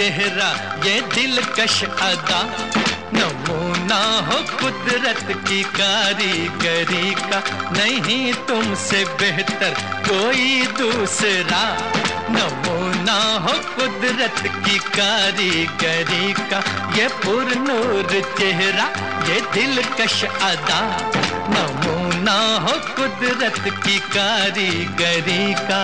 चेहरा, ये दिलकश अदा, नमूना हो कुदरत की कारीगरी का, नहीं तुमसे बेहतर कोई दूसरा। नमूना हो कुदरत की कारीगरी का, ये पुरनूर चेहरा, ये दिलकश अदा, नमूना हो कुदरत की कारीगरी का।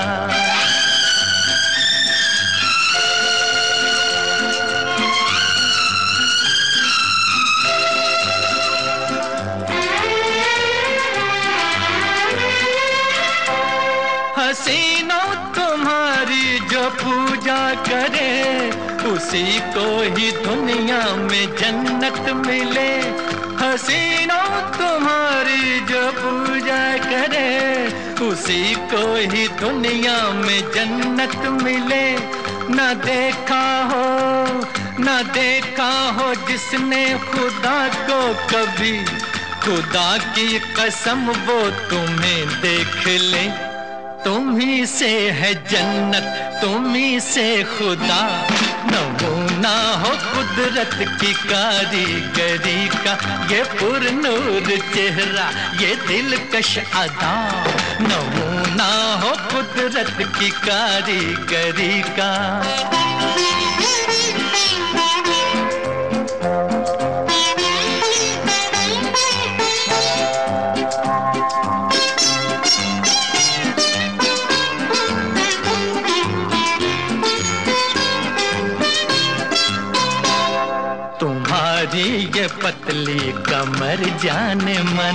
हसीनों तुम्हारी जो पूजा करे, उसी को ही दुनिया में जन्नत मिले। हसीनों तुम्हारी जो पूजा करे, उसी को ही दुनिया में जन्नत मिले। न देखा हो जिसने खुदा को कभी, खुदा की कसम वो तुम्हें देख ले। तुम्ही से है जन्नत, तुम्ही से खुदा, नमूना हो कुदरत की कारीगरी का, ये पुरनूर चेहरा, ये दिलकश अदा, नमूना हो कुदरत की कारीगरी का। तुम्हारी ये पतली कमर जाने मन,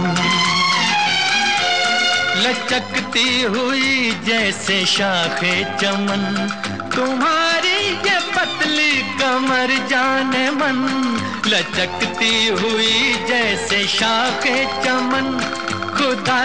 लचकती हुई जैसे शाखे चमन। तुम्हारी ये पतली कमर जाने मन, लचकती हुई जैसे शाखे चमन। खुदा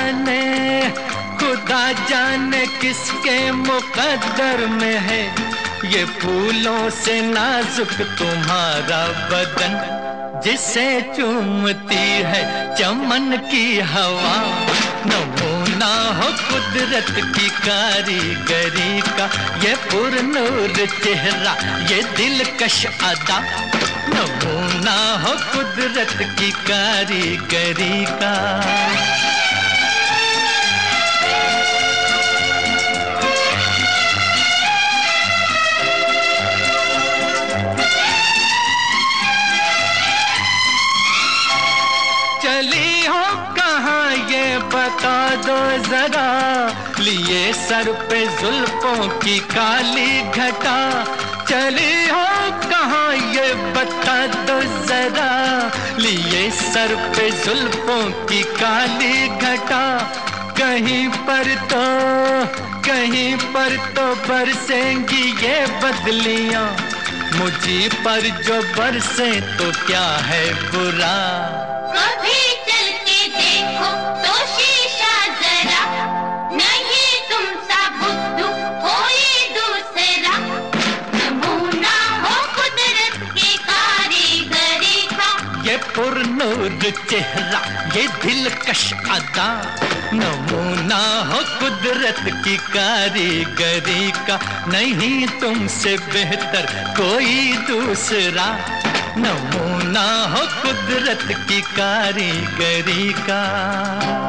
जाने किसके मुकद्दर में है, ये फूलों से नाजुक तुम्हारा बदन, जिसे चूमती है चमन की हवा। नमूना हो कुदरत की कारीगरी का, ये पुरनूर चेहरा, ये दिलकश अदा, नमूना हो कुदरत की कारीगरी का। चली हो कहाँ ये बता दो जरा, लिए सर पे जुल्फों की काली घटा। चली हो कहाँ ये बता दो जरा, लिए सर पे जुल्फों की काली घटा। कहीं पर तो बरसेंगी ये बदलियां, मुझी पर जो बरसे तो क्या है बुरा। कभी चल के देखो तो शीशा जरा, नहीं तुम सा बुद्धू कोई दूसरा। नमूना हो कुदरत की कारीगरी का, ये पुरनूर चेहरा, ये दिलकश अदा, नमूना हो कुदरत की कारीगरी का, नहीं तुमसे बेहतर कोई दूसरा। नमूना हो कुदरत की कारीगरी का।